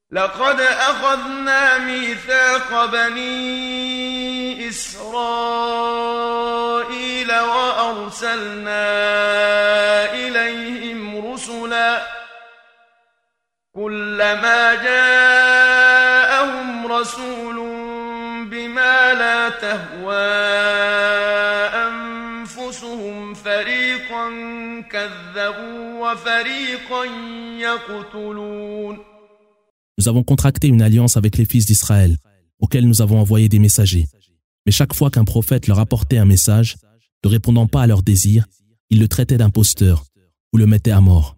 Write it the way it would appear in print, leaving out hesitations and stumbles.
لقد أخذنا ميثاق بني إسرائيل وأرسلنا إليهم رسلا كلما جاءهم رسول بما لا تهوى أنفسهم فريقا كذبوا وفريقا يقتلون. Nous avons contracté une alliance avec les fils d'Israël, auxquels nous avons envoyé des messagers. Mais chaque fois qu'un prophète leur apportait un message, ne répondant pas à leurs désirs, ils le traitaient d'imposteur ou le mettaient à mort.